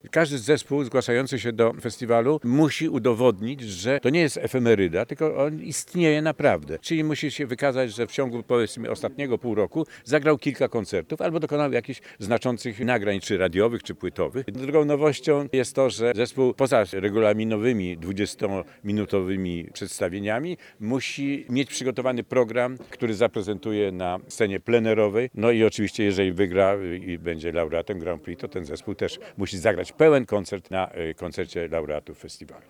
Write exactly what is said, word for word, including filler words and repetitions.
każdy zespół zgłaszający się do festiwalu musi udowodnić, że to nie jest efemeryda, tylko on istnieje naprawdę. Czyli musi się wykazać, że w ciągu powiedzmy ostatniego pół roku zagrał kilka koncertów albo dokonał jakichś znaczących nagrań, czy radiowych, czy płytowych. Drugą nowością jest to, że zespół poza regulaminowymi dwudziestominutowymi przedstawieniami musi mieć przygotowany program, który zaprezentuje na scenie plenerowej. No i oczywiście, jeżeli wygra i będzie laureatem Grand Prix, to ten zespół też musi zagrać pełen koncert na koncercie laureatów festiwalu.